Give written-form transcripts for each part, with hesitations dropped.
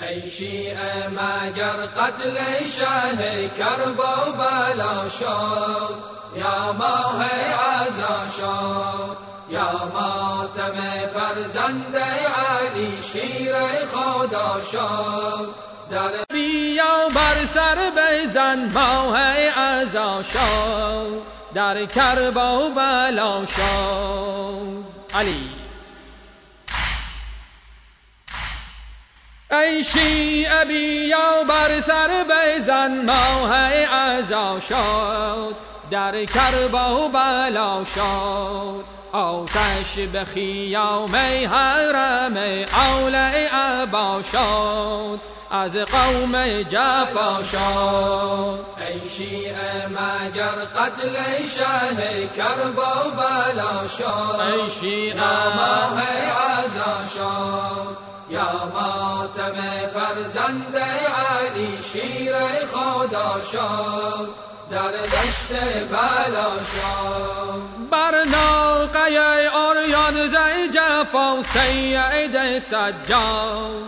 ای شیعه مگر قتل شه کربلا شد، یا ماه عزا شد، یا ماتم فرزند علی شیر خدا شد. در بیا بر سر بزن ماه عزا شد، در کربلا شد علی. ای شیعه بیا بر سر بزن ماه عزا شد، در کربلا شد. آتش به خیام حرم اولی عبا شد، از قوم جفا شد. ای شیعه مگر قتل شه کربلا شد، ای شیعه ماه عزا شد، یا ماتم فرزند علی شیر خدا شد، در دشت بلا شد. بر ناقه آریان زی جفا سید سجاد،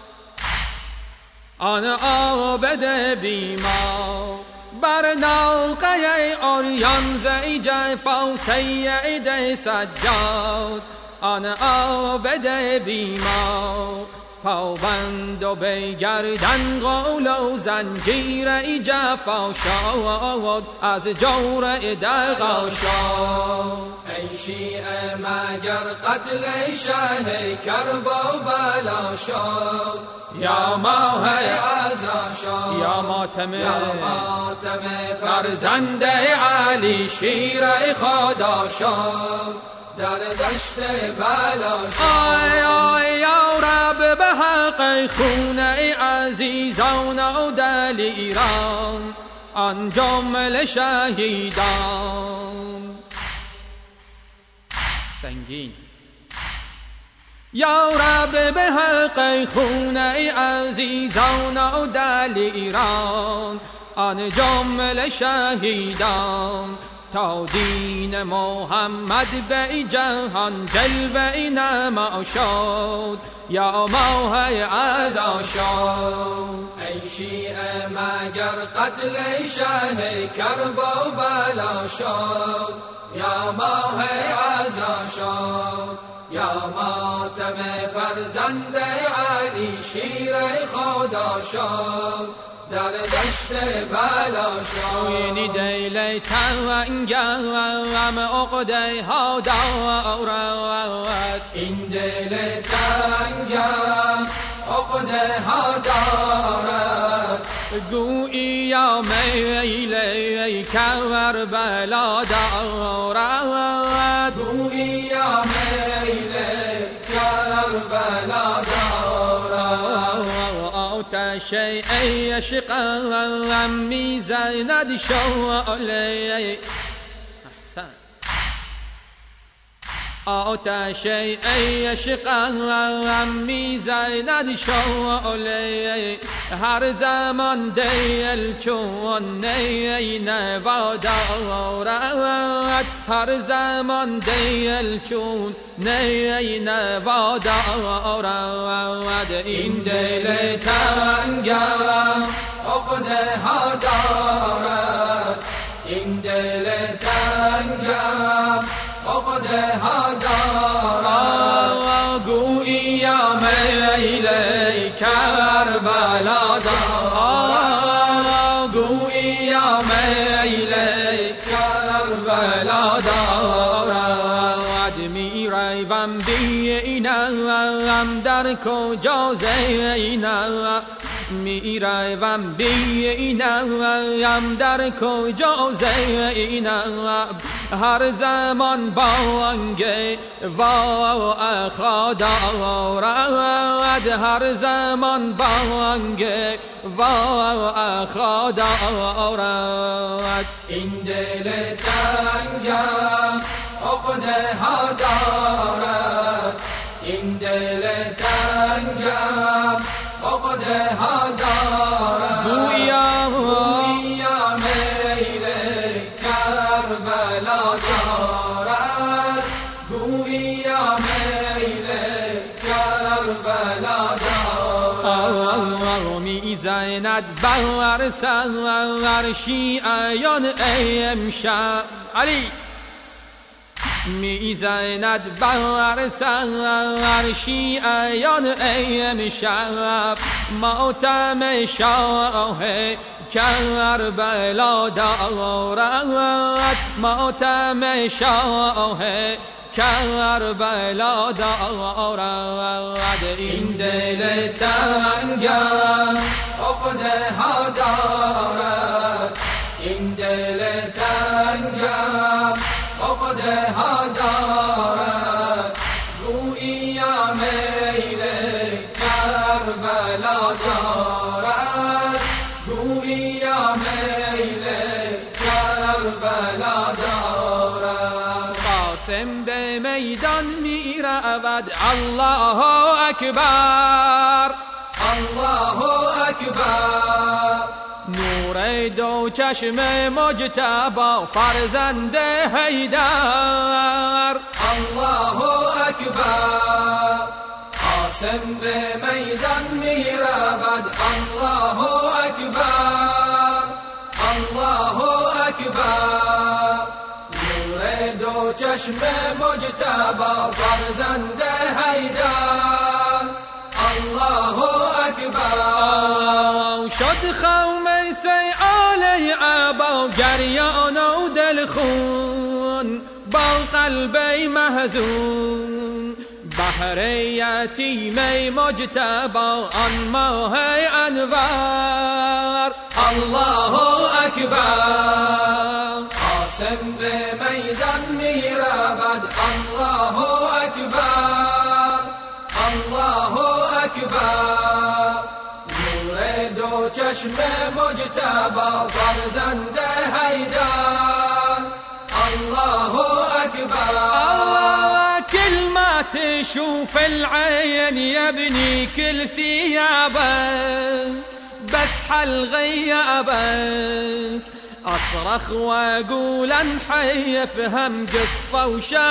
آن عابد بیمار. بر ناقه آریان زی جفا سید سجاد، آن عابد بیمار. پابند و به گردن قول و زنجیر ای جفا شد، از جور دغا شد. ای شیعه مگر قتل شه کربلا شد، یا ماه عزا شد، یا ماتم فرزند علی شیر خدا شد، در دشت بلا شد. آی آی یا رب به حق خون عزیزان و دلیران، آن جمله شهیدان. سنگین یا رب به حق خون عزیزان و دلیران، آن جمله شهیدان. تا دین محمد به جهان جلوه نما شد، یا ماه عزا شد. ای شیعه مگر قتل شه کربلا شد، یا ماه عزا شد، یا ماتم فرزند علی شیر خدا شد، در دشت بلا شد. این دل تنگم عقده ها دارد، این دل تنگم عقده ها دارد. گویی یا میل کربلا دارد، گویی یا میل کربلا دارد. آتش عشقم میزند شعله، آتش عشقم میزند شعله. هر زمان دل چون نی نوا دارد، هر زمان دل چون نی نوا دارد. این دل تنگم عقده ها دارد، این دل تنگم عقده ها دارد. گویی یا میل کربلا دارد، گویی یا میل کربلا دارد. میروم بینم در کجا زینب، میروم بینم در کجا زینب. هر زمان بانگ واخا دارد، هر زمان بانگ واخا دارد. این دل تنگم عقده ها دارد، این دل تنگم عقده ها دارد. گویا میل کربلا دارد، گویا میل کربلا دارد. میزند بر سر شیعیان امشب علی میزند بر سر شیعیان امشب ماتم شاه کربلا دارد ماتم شاه کربلا دارد این دل تنگم عقده ها دارد این دل تنگم عقده ها دارد گویی میل کربلا دارد گویی میل کربلا دارد قاسم به میدان می رود الله اکبر الله اکبر نور دو چشم مجتبی فرزند حیدر الله اکبر قاسم به میدان می رود الله اکبر الله اکبر نور دو چشم مجتبی فرزند حیدر الله اکبر شد خمیسه آل عبا گریان و دلخون با قلبی محزون بهر یتیم مجتبی آن ماه انور الله اکبر قاسم به میدان می رود الله اکبر الله اکبر نور دو چشم مجتبی فرزند حیدر الله اکبر كلمات شوف العين يبني كل ثيابك بسح الغيابك أصرخ وأقول انحي افهم قصفة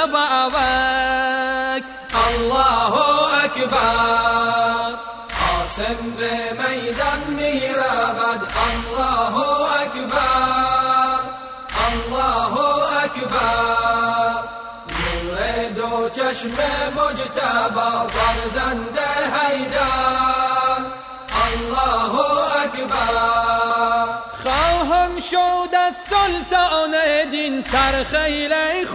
وشبابك الله اکبر قاسم به میدان می رود الله اکبر الله اکبر نور دو چشم مجتبی فرزند حیدر الله اکبر خواهم شد از سلطان دین سرخیل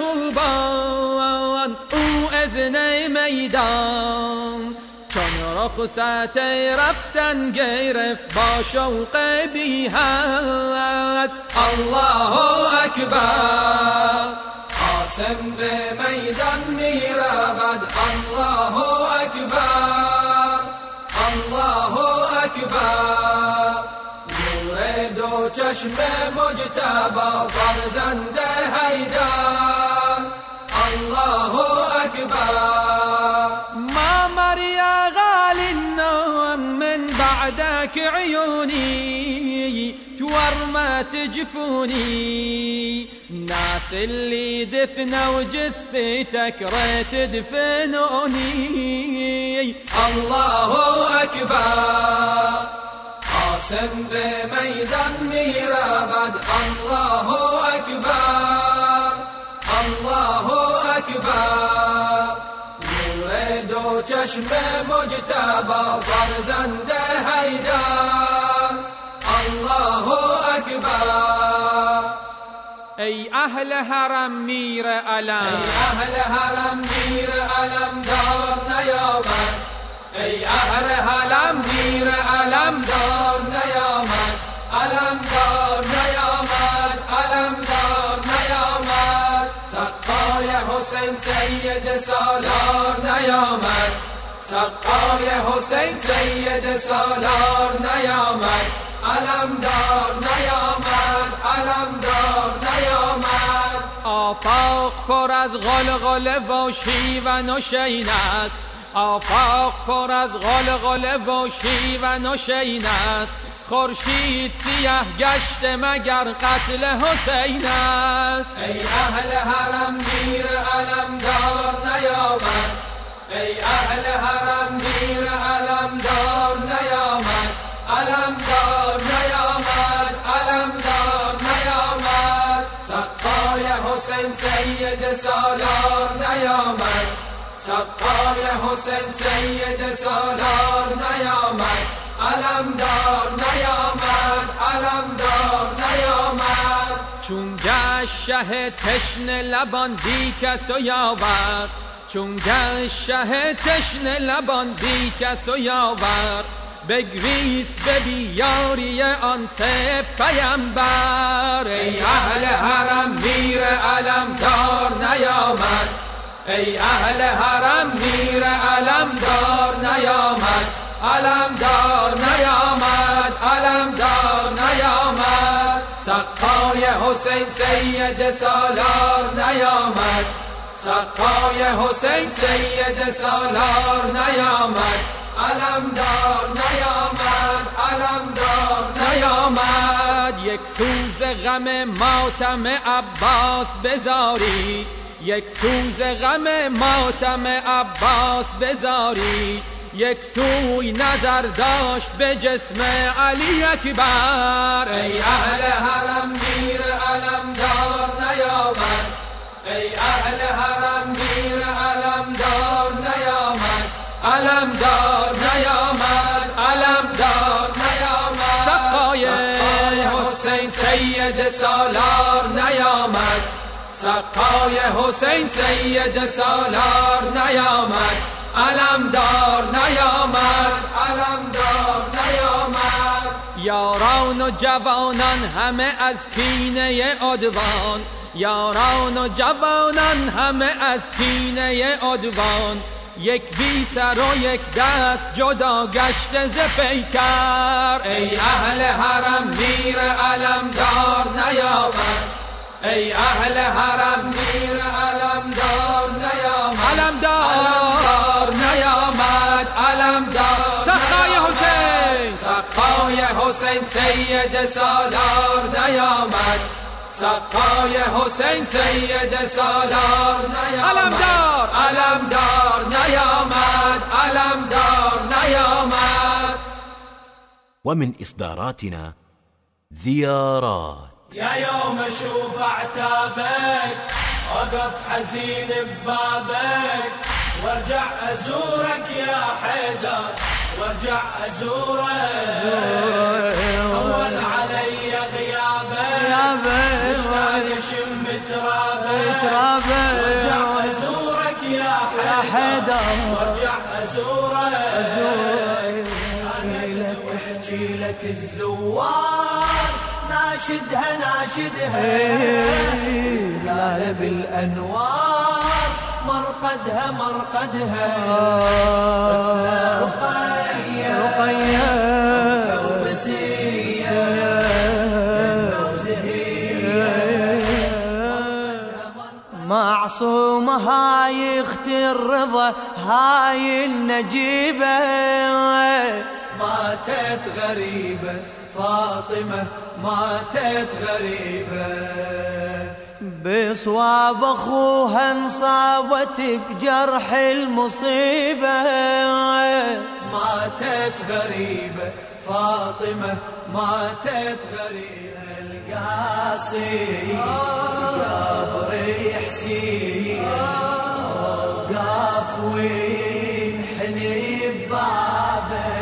خوبان او اذن میدان چون رخصت رفتن گرفت با شوق بی حد الله اکبر قاسم به میدان می رود الله اکبر الله اکبر نور دو چشم مجتبی فرزند حیدر الله اکبر ما مريا غالي النوم من بعدك عيوني تورمت جفوني ناس اللي دفنوا جثتك ريت دفنوني الله اکبر قاسم به میدان می رود الله اکبر الله اکبر نور دو چشم مجتبی فرزند حیدر الله اکبر ای اهل حرم میر علم ای اهل حرم میر علم دار نیامد ای اهل حرم میر علم دار نیامد علم دار نیامد علم دار نیامد سقای حسین سید سالار نیامد سقای حسین سید سالار نیامد علم دار نیامد علم دار نیامد آفاق پر از غلغله و شیون و شین است آفاق پر از غلغله و شیون و شین است خورشید سیاه گشت مگر قتل حسین است ای اهل حرم میر علم دار نیامد ای اهل حرم میر علم دار نیامد علمدار نیامد علمدار نیامد سقای حسین سید سالار نیامد سقای حسین سید سالار نیامد علمدار نیامد علمدار نیامد چون گشت شه تشنه لبان بی کس و یاور چون گشت شه تشنه لبان بی کس و یاور بگریست به بیاری آن سه پیمبر ای اهل حرم میر علمدار نیامد ای اهل حرم میر علمدار نیامد علمدار نیامد علمدار نیامد سقای حسین سید سالار نیامد سقای حسین سید سالار نیامد علمدار نیامد علمدار نیامد یک سوز غم ماتم عباس بزاری یک سوز غم ماتم عباس بزاری یک سوی نظر داشت به جسم علی اکبر ای اهل حرم میر علمدار نیامد ای اهل حرم میر علمدار نیامد علمدار نیامد علمدار نیامد سقای حسین سید سالار نیامد سقای حسین سید سالار نیامد علمدار نیامد علمدار نیامد یاران و جوانان همه از کینه عدوان یاران و جوانان همه از کینه عدوان یک بی سر و یک دست جدا گشته ز پیکر ای اهل حرم میر علمدار نیامد ای اهل حرم میر علمدار نیامد علمدار نیامد علمدار سقای حسین سقای حسین سید سالار نیامد سقای حسین سید سالار نیامد علمدار علمدار نیامد علمدار نیامد. ومن إصداراتنا زيارات. يا يوم اشوف اعتابك اقف حزين ببابك وارجع ازورك يا حيدر وارجع ازورك اول علي غيابك مشتاق اشم ترابك وارجع ازورك يا حيدر وارجع ازورك احكي لك الزوار ناشدها لا بالأنوار مرقدها رقية وبسية معصومة هاي اختي الرضا هاي النجيبة ماتت غريبة فاطمة ماتت غريبة بصواب اخوها انصابت بجرح المصيبة ماتت غريبة فاطمة ماتت غريبة القاسي قبر حسين وقف وينحني ببابه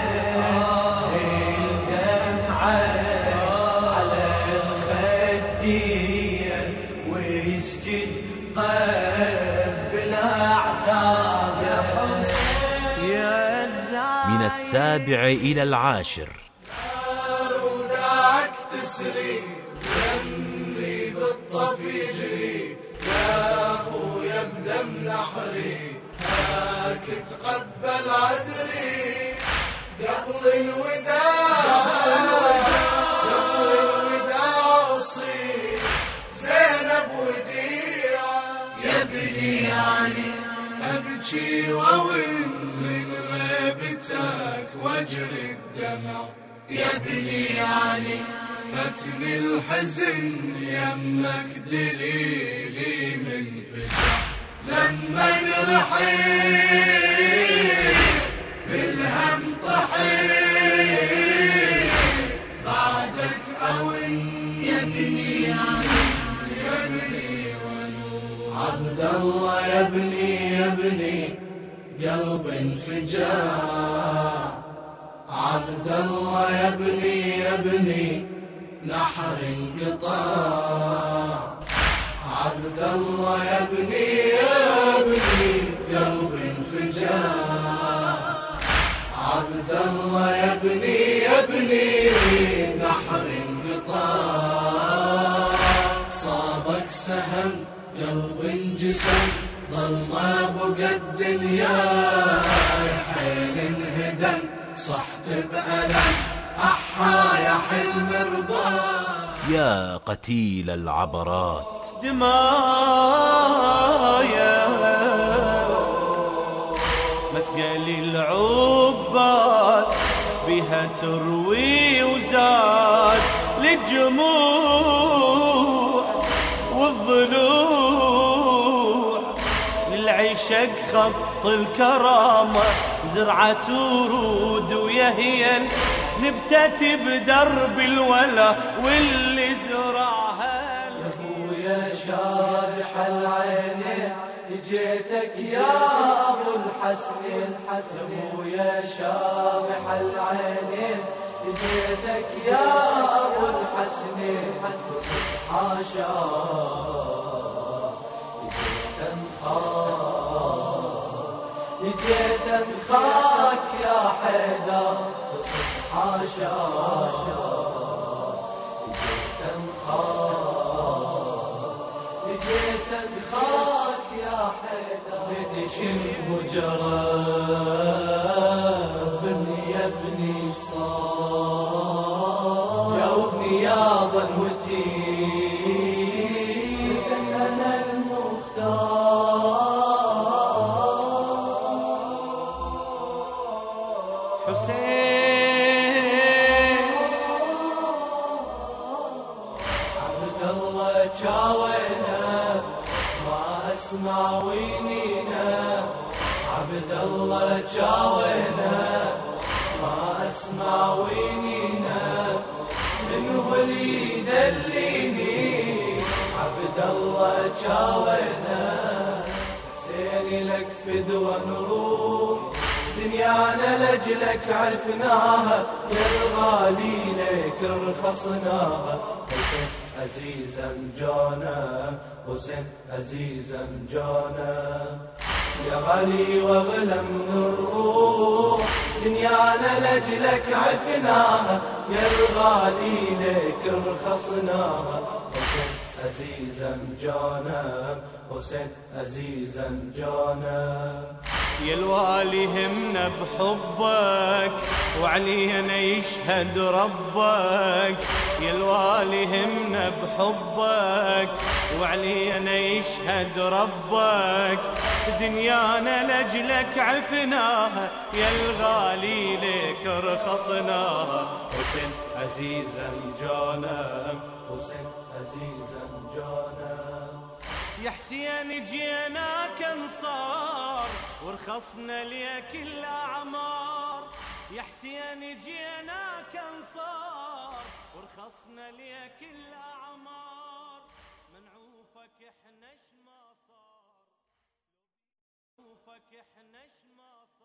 من 7 إلى 10. نار وداعك تسري دمي بالطف يجري يا أخويا بدم نحري هاك تقبل عذري قبل الوداع قبل الوداع أصيب زينب وديعة يا ابني علي أبكي وأول من غيبتك واجري الدمع يا ابني علي فتني الحزن يمك دليلي من فجع لما نرحيل بالهم طحيل عبد الله يا ابني نحر انقطاع، عبد الله يا ابني قلب انفجار، عبد الله يا ابني نحر انقطاع، صابك سهم قلب انجسم ظل ما بقى الدنيا، حيل انهدم صحت بألم أحا يا حلم رباح. يا قتيل العبرات دمايا مسقل العباد بها تروي وزاد للجموع والضلوع، للعشق خط الكرامة زرعة ورود ويهين نبتت بدرب الولا واللي زرعها. يا خويا شارح العينين جيتك يا ابو الحسن، يا خويا شارح العينين جيتك يا ابو الحسن، حاشا جيت انخاك يا حيدر، حاشا جيت انخاك يا حيدر، بدش الهجرة يا ابني صار، جاوبني يا ظنوتي انا المختار. حسين عبد الله جاوينا ما اسمع وينينا، عبد الله جاوينا ما اسمع وينينا، من هو اللي يدليني عبد الله جاوينا، حسيني لك فدوى نروح دنيانا لجلك عرفناها، يا الغالي لك رخصناها، حسين عزيزا جانا، حسين عزيزا جانا، يا غالي واغلى من الروح دنيانا لجلك عرفناها، يا الغالي لك رخصناها، حسين عزيزا جانا، حسين عزيزا جانا. يا الوالي همنا بحبك وعلينا يشهد ربك، يا الوالي همنا بحبك وعلينا يشهد ربك، دنيانا لجلك عفناها، يا الغالي لك رخصناها، حسين عزيزا جانا، حسين عزيزا جانا. يا حسين جيناك انصار ورخصنا ليك الاعمار، يا حسين جيناك انصار ورخصنا ليك الاعمار، منعوفك احنا ما صار، منعوفك احنا ما صار.